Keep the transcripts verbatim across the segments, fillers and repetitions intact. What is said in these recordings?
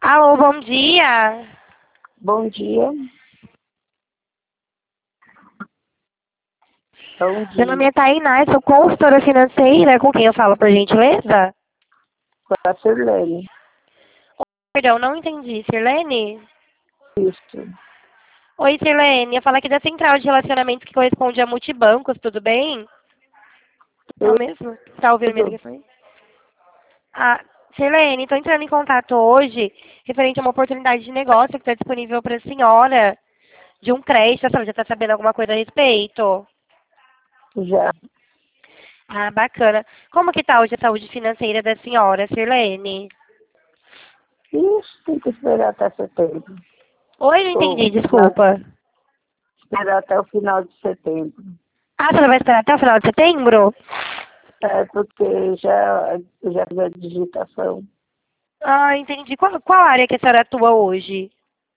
Alô, bom dia. Bom dia. Bom Meu dia. nome é Tainá, eu sou consultora financeira. Com quem eu falo, por gentileza? Com a Sirlene. Perdão, não entendi. Sirlene? Isso. Oi, Sirlene. Eu falo aqui da Central de Relacionamentos que corresponde a Multibancos, tudo bem? É o mesmo? Tá ouvindo minha Tudo. ligação? Ah, Sirlene, estou entrando em contato hoje referente a uma oportunidade de negócio que está disponível para a senhora de um crédito. A senhora já está sabendo alguma coisa a respeito? Já. Ah, bacana. Como que está hoje a saúde financeira da senhora, Sirlene? Isso, tem que esperar até setembro. Oi, não Ou entendi, final- desculpa. esperar até o final de setembro. Ah, a senhora vai esperar até o final de setembro? É porque já, já fiz a digitação. Ah, entendi. Qual, qual área que a senhora atua hoje?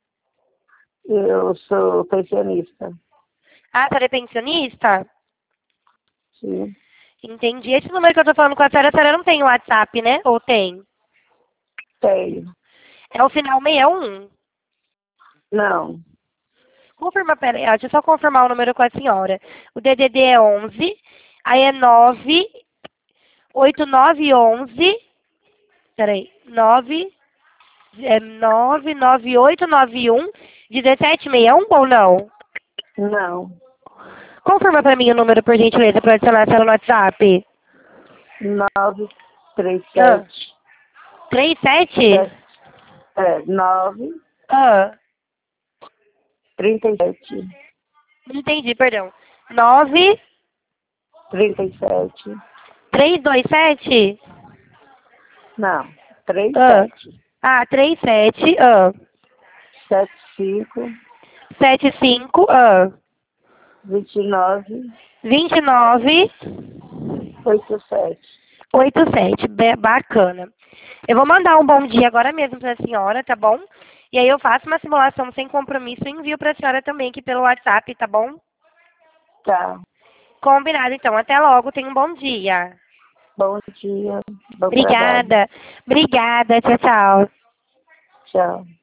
Eu sou pensionista. Ah, a senhora é pensionista? Sim. Entendi. Esse número que eu tô falando com a senhora, a senhora não tem WhatsApp, né? Ou tem? Tenho. É o final sessenta e um. Não. Confirma, pera aí, ó, deixa eu só confirmar o número com a senhora. O D D D é onze, aí é nove oito nove onze, peraí, nove é nove nove oito nove um dezessete sessenta e um ou não? Não. Confirma pra mim o número, por gentileza, para adicionar a senhora no WhatsApp. Nove, três, Ah, sete. três sete? Sete. É, nove, Ah, trinta e sete. não entendi, perdão. nove Trinta e sete. três dois sete? Não. Três, Ah, sete. ah, três sete, ah, Sete, cinco. sete cinco, ah, vinte e nove, vinte e nove oitenta e sete. oitenta e sete. Be- Bacana. Eu vou mandar um bom dia agora mesmo para a senhora, tá bom? E aí eu faço uma simulação sem compromisso e envio para a senhora também aqui pelo WhatsApp, tá bom? Tá. Combinado, então. Até logo. Tenha um bom dia. Bom dia. Bom trabalho. Obrigada. Obrigada. Tchau, tchau. Tchau.